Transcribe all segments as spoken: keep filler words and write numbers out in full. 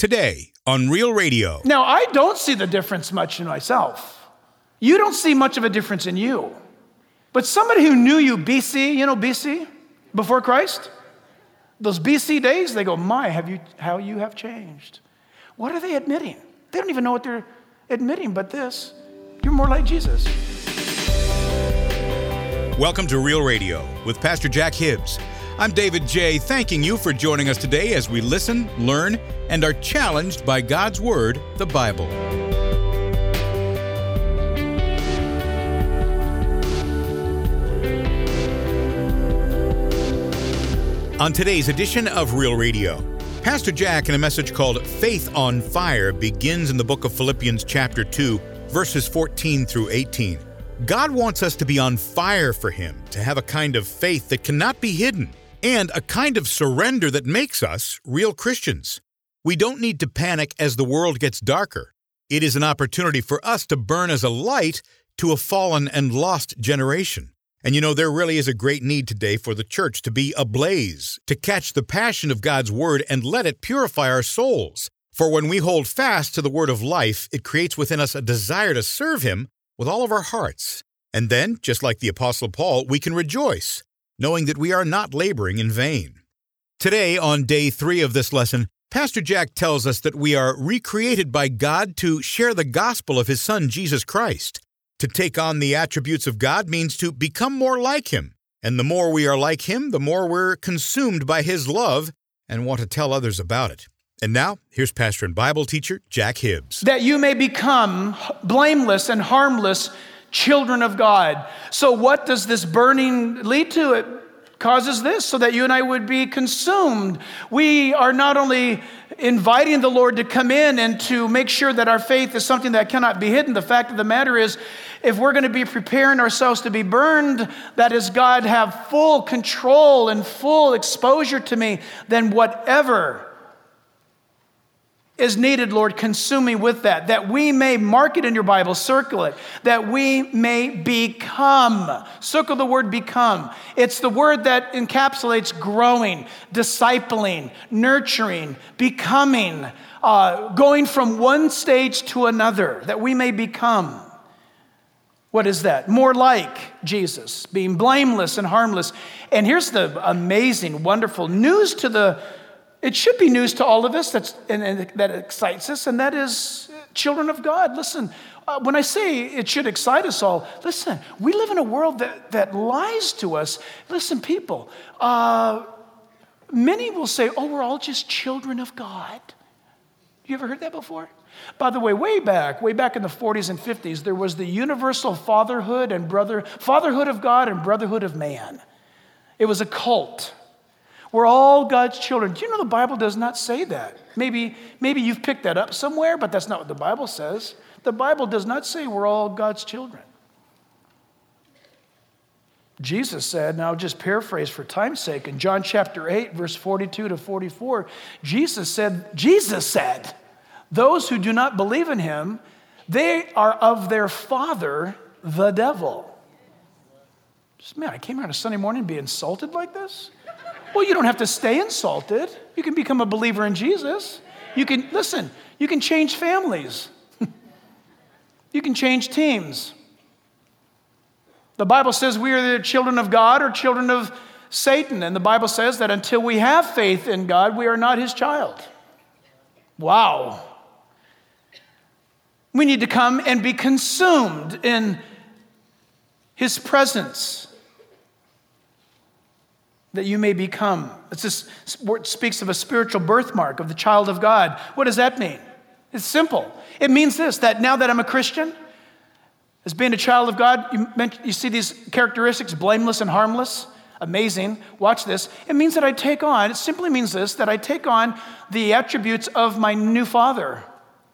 today on Real Radio. Now, I don't see the difference much in myself. You don't see much of a difference in you. But somebody who knew you B C, you know B C, before Christ, those B C days, they go, my, have you, how you have changed. What are they admitting? They don't even know what they're admitting, but this, you're more like Jesus. Welcome to Real Radio with Pastor Jack Hibbs. I'm David J., thanking you for joining us today as we listen, learn, and are challenged by God's Word, the Bible. On today's edition of Real Radio, Pastor Jack, in a message called Faith on Fire, begins in the book of Philippians chapter two, verses fourteen through eighteen. God wants us to be on fire for Him, to have a kind of faith that cannot be hidden, and a kind of surrender that makes us real Christians. We don't need to panic as the world gets darker. It is an opportunity for us to burn as a light to a fallen and lost generation. And you know, there really is a great need today for the church to be ablaze, to catch the passion of God's Word and let it purify our souls. For when we hold fast to the Word of life, it creates within us a desire to serve Him with all of our hearts. And then, just like the Apostle Paul, we can rejoice, knowing that we are not laboring in vain. Today, on day three of this lesson, Pastor Jack tells us that we are recreated by God to share the gospel of His Son, Jesus Christ. To take on the attributes of God means to become more like Him. And the more we are like Him, the more we're consumed by His love and want to tell others about it. And now, here's pastor and Bible teacher, Jack Hibbs. That you may become blameless and harmless children of God. So what does this burning lead to? It causes this, so that you and I would be consumed. We are not only inviting the Lord to come in and to make sure that our faith is something that cannot be hidden. The fact of the matter is, if we're going to be preparing ourselves to be burned, that is, God have full control and full exposure to me, then whatever is needed, Lord, consume me with that, that we may, mark it in your Bible, circle it, that we may become. Circle the word become. It's the word that encapsulates growing, discipling, nurturing, becoming, uh, going from one stage to another, that we may become. What is that? More like Jesus, being blameless and harmless. And here's the amazing, wonderful news to the It should be news to all of us that's, and, and that excites us, and that is children of God. Listen, uh, when I say it should excite us all, listen, we live in a world that, that lies to us. Listen, people, uh, many will say, oh, we're all just children of God. You ever heard that before? By the way, way back, way back in the forties and fifties, there was the universal fatherhood and brother, fatherhood of God and brotherhood of man. It was a cult. We're all God's children. Do you know the Bible does not say that? Maybe, maybe you've picked that up somewhere, but that's not what the Bible says. The Bible does not say we're all God's children. Jesus said, and I'll just paraphrase for time's sake, in John chapter eight, verse forty-two to forty-four, Jesus said, Jesus said, those who do not believe in Him, they are of their father, the devil. Just, man, I came here on a Sunday morning to be insulted like this? Well, you don't have to stay insulted. You can become a believer in Jesus. You can, listen, you can change families. You can change teams. The Bible says we are the children of God or children of Satan. And the Bible says that until we have faith in God, we are not His child. Wow. We need to come and be consumed in His presence, that you may become. It's this word speaks of a spiritual birthmark of the child of God. What does that mean? It's simple. It means this, that now that I'm a Christian, as being a child of God, you, you see these characteristics, blameless and harmless, amazing. Watch this. It means that I take on, it simply means this, that I take on the attributes of my new father.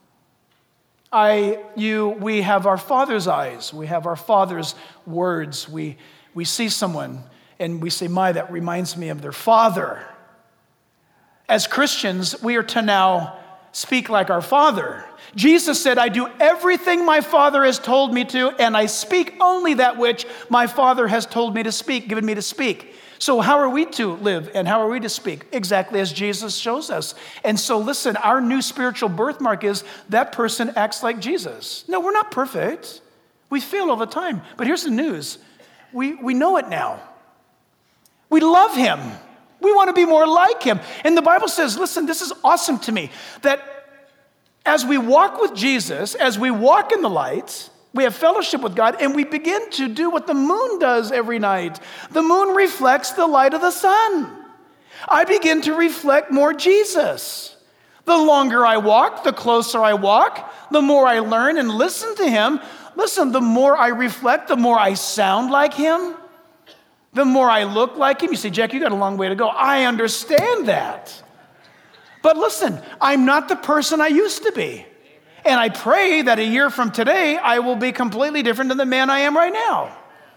I, you, we have our Father's eyes. We have our Father's words. We, we see someone and we say, my, that reminds me of their father. As Christians, we are to now speak like our Father. Jesus said, I do everything my Father has told me to, and I speak only that which my Father has told me to speak, given me to speak. So how are we to live and how are we to speak? Exactly as Jesus shows us. And so listen, our new spiritual birthmark is that person acts like Jesus. No, we're not perfect. We fail all the time. But here's the news. We, we know it now. We love him. We want to be more like him. And the Bible says, listen, this is awesome to me, that as we walk with Jesus, as we walk in the light, we have fellowship with God, and we begin to do what the moon does every night. The moon reflects the light of the sun. I begin to reflect more Jesus. The longer I walk, the closer I walk, the more I learn and listen to him. Listen, the more I reflect, the more I sound like him, the more I look like him. You say, Jack, you got a long way to go. I understand that. But listen, I'm not the person I used to be. And I pray that a year from today, I will be completely different than the man I am right now.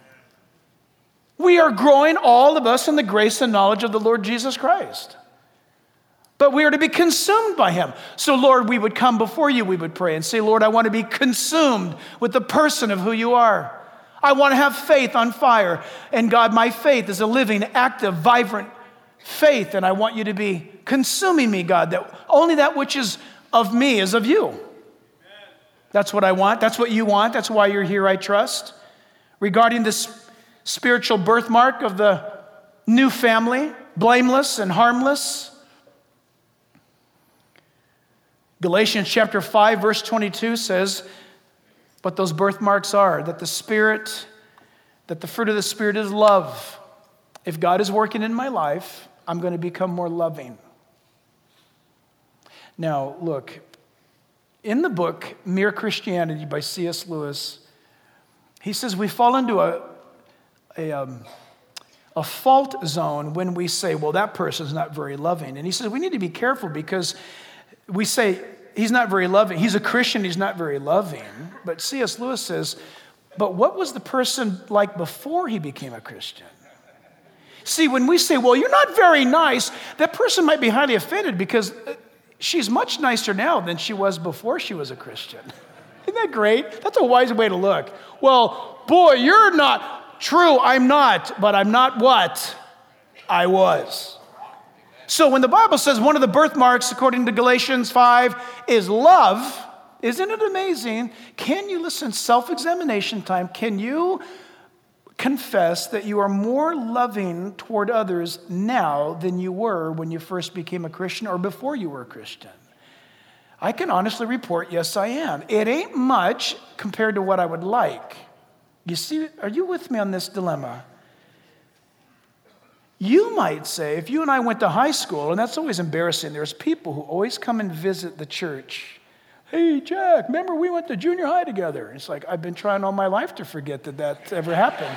We are growing, all of us, in the grace and knowledge of the Lord Jesus Christ. But we are to be consumed by him. So, Lord, we would come before you, we would pray and say, Lord, I want to be consumed with the person of who you are. I want to have faith on fire. And God, my faith is a living, active, vibrant faith. And I want you to be consuming me, God, that only that which is of me is of you. That's what I want. That's what you want. That's why you're here, I trust. Regarding this spiritual birthmark of the new family, blameless and harmless. Galatians chapter five, verse twenty-two says, what those birthmarks are, that the Spirit, that the fruit of the Spirit is love. If God is working in my life, I'm going to become more loving. Now, look, in the book, Mere Christianity by C S Lewis, he says we fall into a, a, um, a fault zone when we say, well, that person's not very loving. And he says we need to be careful because we say he's not very loving. He's a Christian, he's not very loving. But C S Lewis says, but what was the person like before he became a Christian? See, when we say, well, you're not very nice, that person might be highly offended because she's much nicer now than she was before she was a Christian. Isn't that great? That's a wise way to look. Well, boy, you're not true. I'm not, but I'm not what I was. So when the Bible says one of the birthmarks, according to Galatians five, is love, isn't it amazing? Can you listen, self-examination time, can you confess that you are more loving toward others now than you were when you first became a Christian or before you were a Christian? I can honestly report, yes, I am. It ain't much compared to what I would like. You see, are you with me on this dilemma? You might say, if you and I went to high school, and that's always embarrassing, there's people who always come and visit the church. Hey, Jack, remember we went to junior high together? It's like, I've been trying all my life to forget that that ever happens.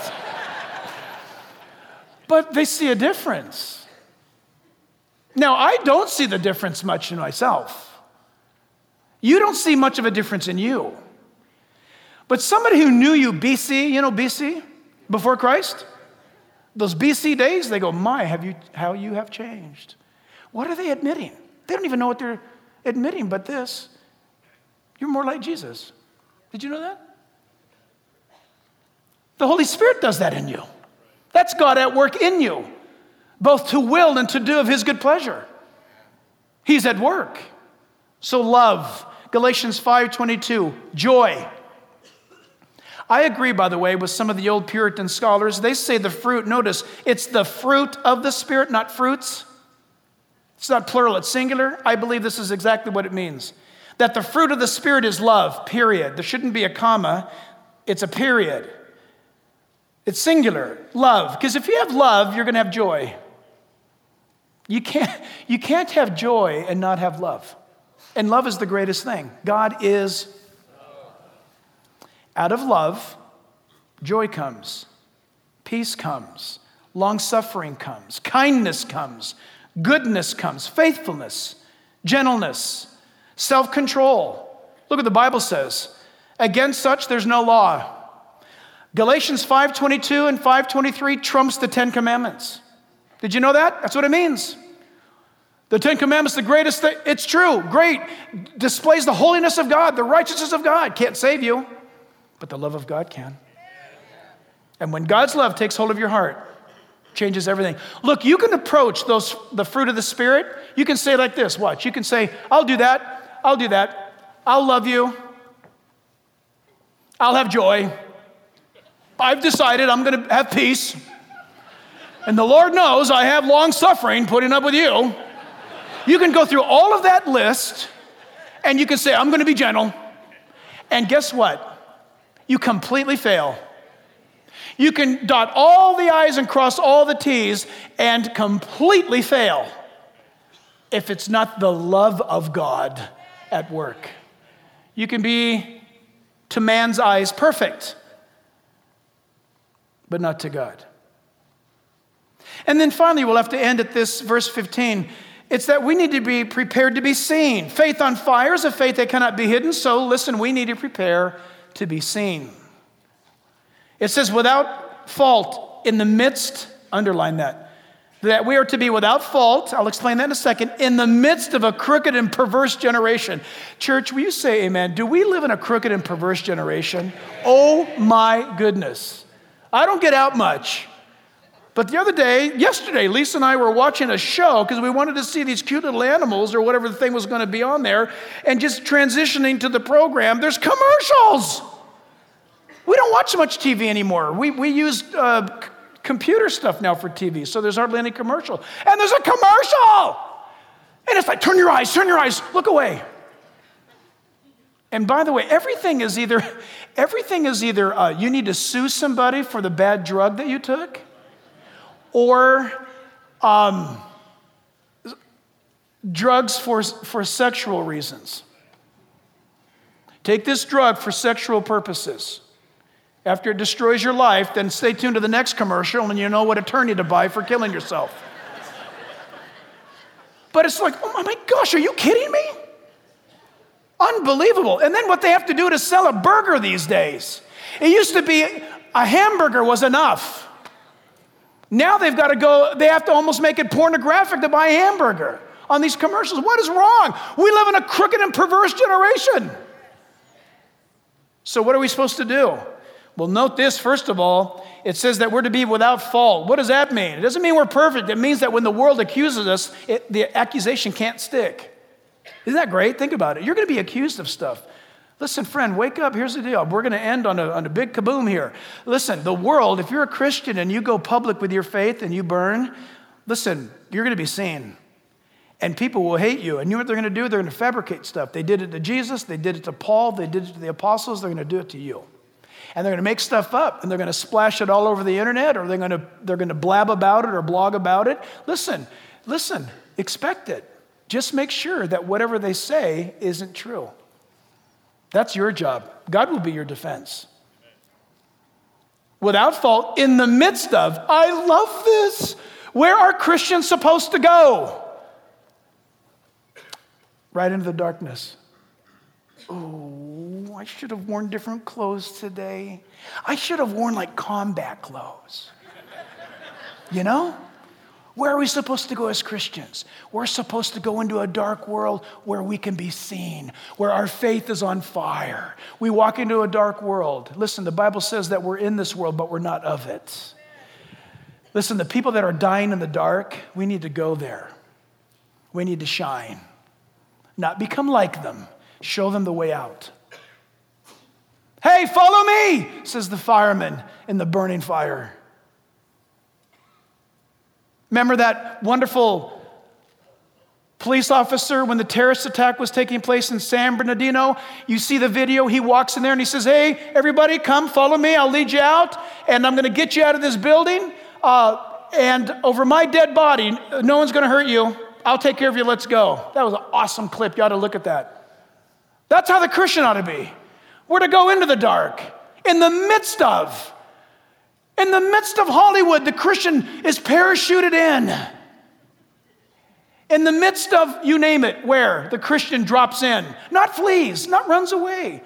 But they see a difference. Now, I don't see the difference much in myself. You don't see much of a difference in you. But somebody who knew you B C, you know B C, before Christ, those B C days, they go, my, have you, how you have changed. What are they admitting? They don't even know what they're admitting, but this. You're more like Jesus. Did you know that? The Holy Spirit does that in you. That's God at work in you, both to will and to do of his good pleasure. He's at work. So love, Galatians five twenty-two, joy. I agree, by the way, with some of the old Puritan scholars. They say the fruit, notice, it's the fruit of the Spirit, not fruits. It's not plural, it's singular. I believe this is exactly what it means. That the fruit of the Spirit is love, period. There shouldn't be a comma. It's a period. It's singular, love. Because if you have love, you're going to have joy. You can't, you can't have joy and not have love. And love is the greatest thing. God is. Out of love, joy comes. Peace comes. Long-suffering comes. Kindness comes. Goodness comes. Faithfulness. Gentleness. Self-control. Look what the Bible says. Against such, there's no law. Galatians five twenty-two and five twenty-three trumps the Ten Commandments. Did you know that? That's what it means. The Ten Commandments, the greatest thing. It's true. Great. Displays the holiness of God, the righteousness of God. Can't save you, but the love of God can. And when God's love takes hold of your heart, Changes everything. Look, you can approach those the fruit of the Spirit. You can say like this, watch. You can say, I'll do that. I'll do that. I'll love you. I'll have joy. I've decided I'm going to have peace. And the Lord knows I have long suffering putting up with you. You can go through all of that list and you can say, I'm going to be gentle. And guess what? You completely fail. You can dot all the I's and cross all the T's and completely fail if it's not the love of God at work. You can be, to man's eyes, perfect, but not to God. And then finally, we'll have to end at this verse fifteen. It's that we need to be prepared to be seen. Faith on fire is a faith that cannot be hidden. So listen, we need to prepare to be seen. It says without fault in the midst, underline that, that we are to be without fault, I'll explain that in a second, in the midst of a crooked and perverse generation. Church, will you say amen? Do we live in a crooked and perverse generation? Oh my goodness. I don't get out much. But the other day, yesterday, Lisa and I were watching a show because we wanted to see these cute little animals or whatever the thing was going to be on there, and just transitioning to the program, there's commercials. We don't watch much T V anymore. We, we use uh, c- computer stuff now for T V, so there's hardly any commercial. And there's a commercial! And it's like, turn your eyes, turn your eyes, look away. And by the way, everything is either, everything is either uh, you need to sue somebody for the bad drug that you took, or um, drugs for, for sexual reasons. Take this drug for sexual purposes. After it destroys your life, then stay tuned to the next commercial and you know what attorney to buy for killing yourself. But it's like, oh my gosh, are you kidding me? Unbelievable. And then what they have to do to sell a burger these days. It used to be a hamburger was enough. Now they've got to go, they have to almost make it pornographic to buy a hamburger on these commercials. What is wrong? We live in a crooked and perverse generation. So what are we supposed to do? Well, note this, first of all, it says that we're to be without fault. What does that mean? It doesn't mean we're perfect. It means that when the world accuses us, it, the accusation can't stick. Isn't that great? Think about it. You're going to be accused of stuff. Listen, friend, wake up. Here's the deal. We're going to end on a, on a big kaboom here. Listen, the world, if you're a Christian and you go public with your faith and you burn, listen, you're going to be seen. And people will hate you. And you know what they're going to do? They're going to fabricate stuff. They did it to Jesus. They did it to Paul. They did it to the apostles. They're going to do it to you. And they're going to make stuff up, and they're going to splash it all over the internet, or they're going to, they're going to blab about it or blog about it. Listen, listen, expect it. Just make sure that whatever they say isn't true. That's your job. God will be your defense. Without fault, in the midst of, I love this. Where are Christians supposed to go? Right into the darkness. Oh, I should have worn different clothes today. I should have worn like combat clothes. You know? Where are we supposed to go as Christians? We're supposed to go into a dark world where we can be seen, where our faith is on fire. We walk into a dark world. Listen, the Bible says that we're in this world, but we're not of it. Listen, the people that are dying in the dark, we need to go there. We need to shine. Not become like them. Show them the way out. Hey, follow me, says the fireman in the burning fire. Remember that wonderful police officer when the terrorist attack was taking place in San Bernardino? You see the video, he walks in there and he says, hey, everybody, come follow me, I'll lead you out, and I'm going to get you out of this building, uh, and over my dead body, no one's going to hurt you. I'll take care of you, let's go. That was an awesome clip, you ought to look at that. That's how the Christian ought to be. We're to go into the dark, in the midst of. In the midst of Hollywood, the Christian is parachuted in. In the midst of, you name it, where the Christian drops in. Not flees, not runs away.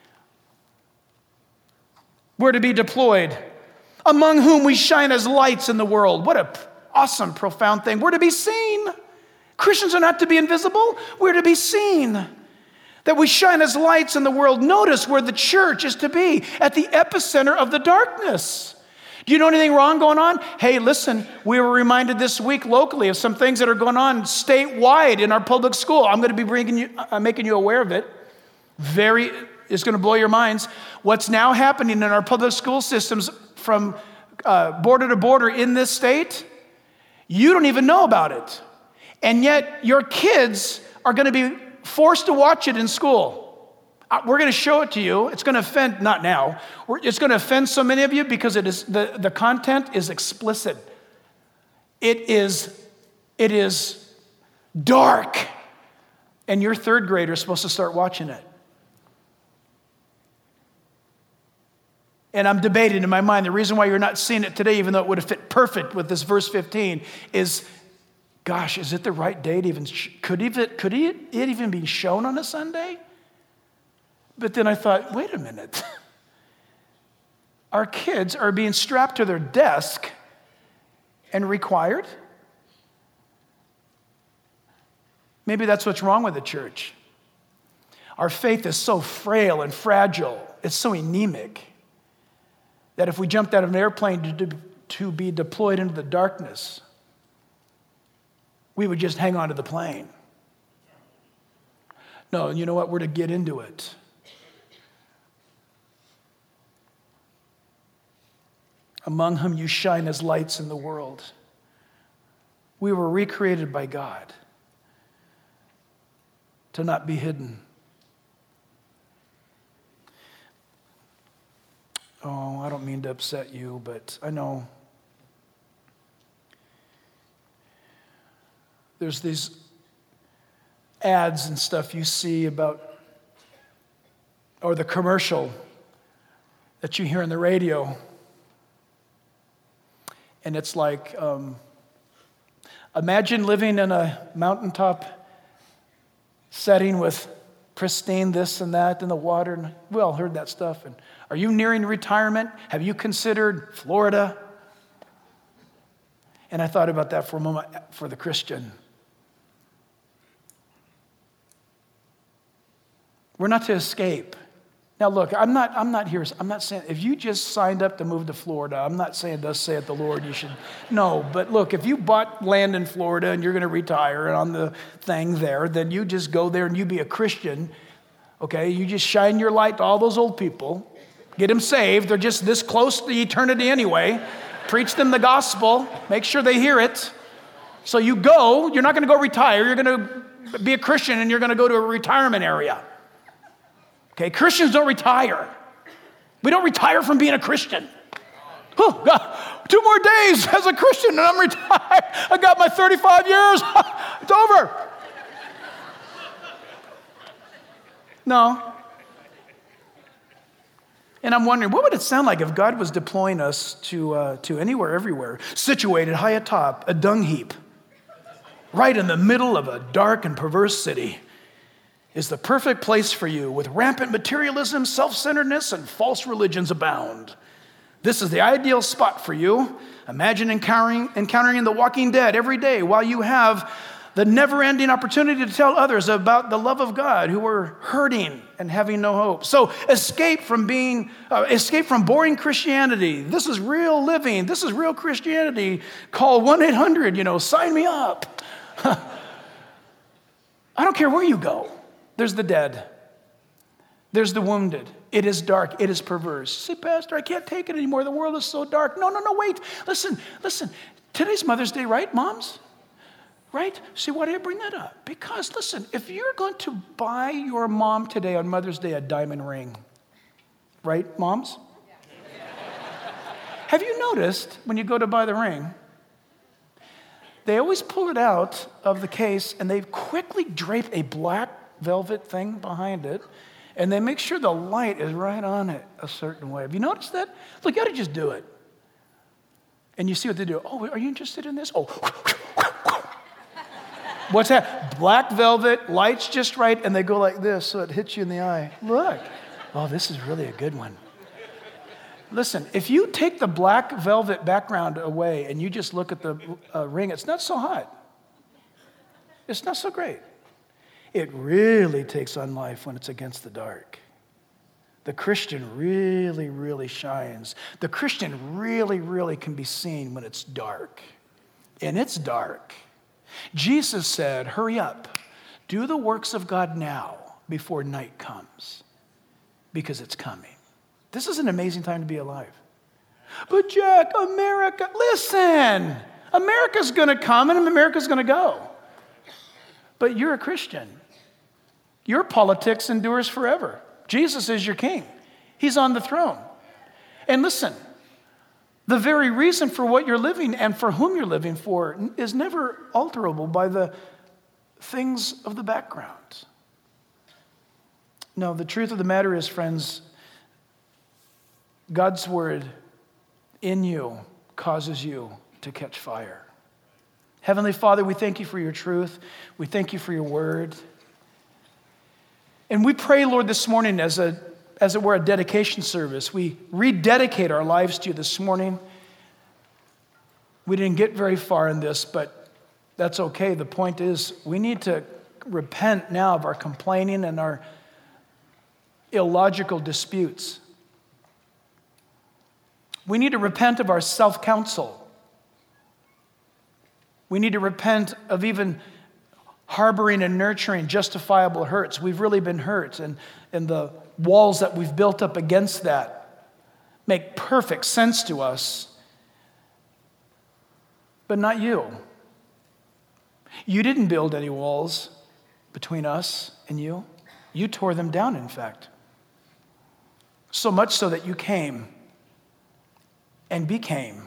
We're to be deployed. Among whom we shine as lights in the world. What an awesome, profound thing. We're to be seen. Christians are not to be invisible. We're to be seen. That we shine as lights in the world. Notice where the church is to be, at the epicenter of the darkness. Do you know anything wrong going on? Hey, listen, we were reminded this week locally of some things that are going on statewide in our public school. I'm going to be bringing you, uh, making you aware of it. Very, it's going to blow your minds. What's now happening in our public school systems from uh, border to border in this state, you don't even know about it. And yet your kids are going to be forced to watch it in school. We're going to show it to you. It's going to offend, not now, it's going to offend so many of you because it is the, the content is explicit. It is, it is dark. And your third grader is supposed to start watching it. And I'm debating in my mind, the reason why you're not seeing it today, even though it would have fit perfect with this verse fifteen, is, gosh, is it the right day to even, could, even, could it even be shown on a Sunday? But then I thought, wait a minute. Our kids are being strapped to their desk and required. Maybe that's what's wrong with the church. Our faith is so frail and fragile. It's so anemic that if we jumped out of an airplane to, to be deployed into the darkness, we would just hang on to the plane. No, you know what? We're to get into it. Among whom you shine as lights in the world. We were recreated by God to not be hidden. Oh, I don't mean to upset you, but I know there's these ads and stuff you see about, or the commercial that you hear on the radio. And it's like, um, imagine living in a mountaintop setting with pristine this and that and the water. And we all heard that stuff. And are you nearing retirement? Have you considered Florida? And I thought about that for a moment for the Christian. We're not to escape. Now look, I'm not, I'm not here, I'm not saying, if you just signed up to move to Florida, I'm not saying thus saith the Lord, you should, no, but look, if you bought land in Florida and you're going to retire on the thing there, then you just go there and you be a Christian, okay? You just shine your light to all those old people, get them saved, they're just this close to eternity anyway, preach them the gospel, make sure they hear it. So you go, you're not going to go retire, you're going to be a Christian and you're going to go to a retirement area. Okay, Christians don't retire. We don't retire from being a Christian. Oh, God, two more days as a Christian and I'm retired. I got my thirty-five years. It's over. No. And I'm wondering, what would it sound like if God was deploying us to, uh, to anywhere, everywhere, situated high atop a dung heap, right in the middle of a dark and perverse city? Is the perfect place for you with rampant materialism, self-centeredness, and false religions abound. This is the ideal spot for you. Imagine encountering, encountering the walking dead every day while you have the never-ending opportunity to tell others about the love of God who are hurting and having no hope. So escape from being, uh, escape from boring Christianity. This is real living. This is real Christianity. Call one eight hundred, you know, sign me up. I don't care where you go. There's the dead. There's the wounded. It is dark. It is perverse. Say, Pastor, I can't take it anymore. The world is so dark. No, no, no, wait. Listen, listen. Today's Mother's Day, right, moms? Right? See, why do I bring that up? Because, listen, if you're going to buy your mom today on Mother's Day a diamond ring, right, moms? Have you noticed when you go to buy the ring, they always pull it out of the case and they quickly drape a black velvet thing behind it, and they make sure the light is right on it a certain way. Have you noticed that? Look, you got to just do it. And you see what they do. Oh, are you interested in this? Oh, what's that? Black velvet, lights just right, and they go like this so it hits you in the eye. Look. Oh, this is really a good one. Listen, if you take the black velvet background away and you just look at the uh, ring, it's not so hot. It's not so great. It really takes on life when it's against the dark. the Christian really, really shines. The Christian really, really can be seen when it's dark. And it's dark. Jesus said, hurry up. Do the works of God now before night comes, because it's coming. This is an amazing time to be alive. But Jack, America, listen, America's going to come and America's going to go. But you're a Christian. Your politics endures forever. Jesus is your king. He's on the throne. And listen, the very reason for what you're living and for whom you're living for is never alterable by the things of the background. No, the truth of the matter is, friends, God's word in you causes you to catch fire. Heavenly Father, we thank you for your truth. We thank you for your word. And we pray, Lord, this morning as a, as it were, a dedication service. We rededicate our lives to you this morning. We didn't get very far in this, but that's okay. The point is, we need to repent now of our complaining and our illogical disputes. We need to repent of our self-counsel. We need to repent of even harboring and nurturing justifiable hurts. We've really been hurt, and, and the walls that we've built up against that make perfect sense to us, but not you. You didn't build any walls between us and you. You tore them down, in fact. So much so that you came and became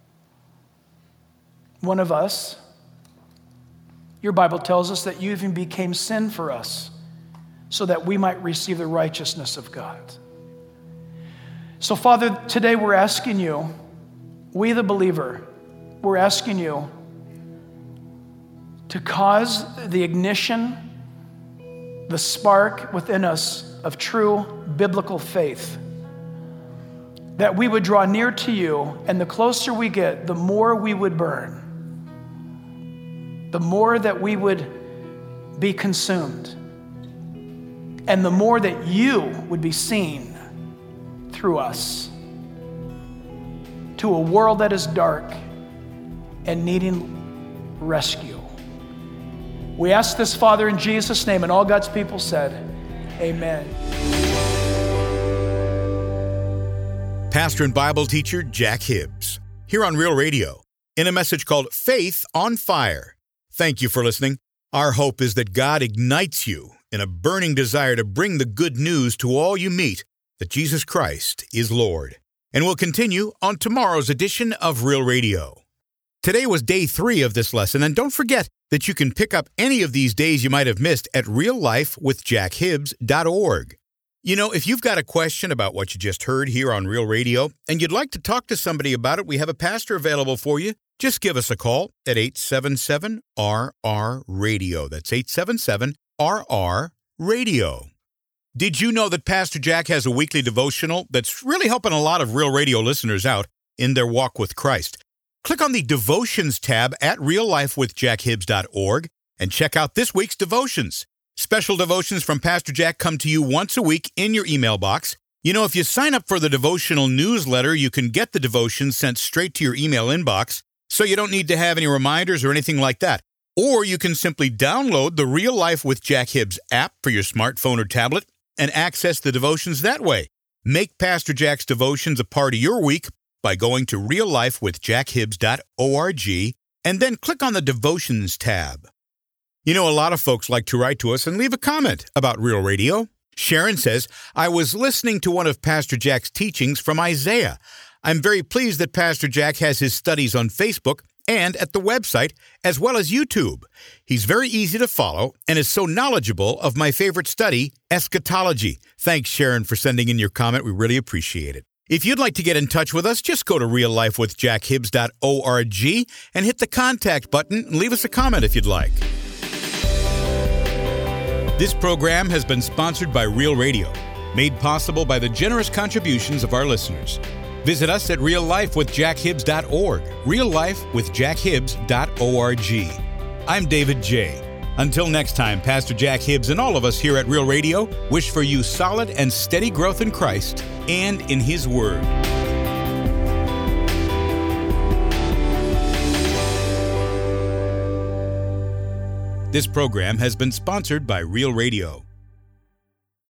one of us. Your Bible tells us that you even became sin for us so that we might receive the righteousness of God. So, Father, today we're asking you, we the believer, we're asking you to cause the ignition, the spark within us of true biblical faith, that we would draw near to you, and the closer we get, the more we would burn, the more that we would be consumed, and the more that you would be seen through us to a world that is dark and needing rescue. We ask this, Father, in Jesus' name, and all God's people said, amen. Pastor and Bible teacher Jack Hibbs, here on Real Radio, in a message called Faith on Fire. Thank you for listening. Our hope is that God ignites you in a burning desire to bring the good news to all you meet, that Jesus Christ is Lord. And we'll continue on tomorrow's edition of Real Radio. Today was day three of this lesson, and don't forget that you can pick up any of these days you might have missed at real life with jack hibbs dot org. You know, if you've got a question about what you just heard here on Real Radio and you'd like to talk to somebody about it, we have a pastor available for you. Just give us a call at eight seven seven R R radio. That's eight seven seven R R radio. Did you know that Pastor Jack has a weekly devotional that's really helping a lot of Real Radio listeners out in their walk with Christ? Click on the Devotions tab at real life with jack hibbs dot org and check out this week's devotions. Special devotions from Pastor Jack come to you once a week in your email box. You know, if you sign up for the devotional newsletter, you can get the devotions sent straight to your email inbox, so you don't need to have any reminders or anything like that. Or you can simply download the Real Life with Jack Hibbs app for your smartphone or tablet and access the devotions that way. Make Pastor Jack's devotions a part of your week by going to real life with jack hibbs dot org and then click on the Devotions tab. You know, a lot of folks like to write to us and leave a comment about Real Radio. Sharon says, I was listening to one of Pastor Jack's teachings from Isaiah. I'm very pleased that Pastor Jack has his studies on Facebook and at the website, as well as YouTube. He's very easy to follow and is so knowledgeable of my favorite study, eschatology. Thanks, Sharon, for sending in your comment. We really appreciate it. If you'd like to get in touch with us, just go to real life with jack hibbs dot org and hit the contact button and leave us a comment if you'd like. This program has been sponsored by Real Radio, made possible by the generous contributions of our listeners. Visit us at real life with jack hibbs dot org, real life with jack hibbs dot org. I'm David J. Until next time, Pastor Jack Hibbs and all of us here at Real Radio wish for you solid and steady growth in Christ and in His Word. This program has been sponsored by Real Radio.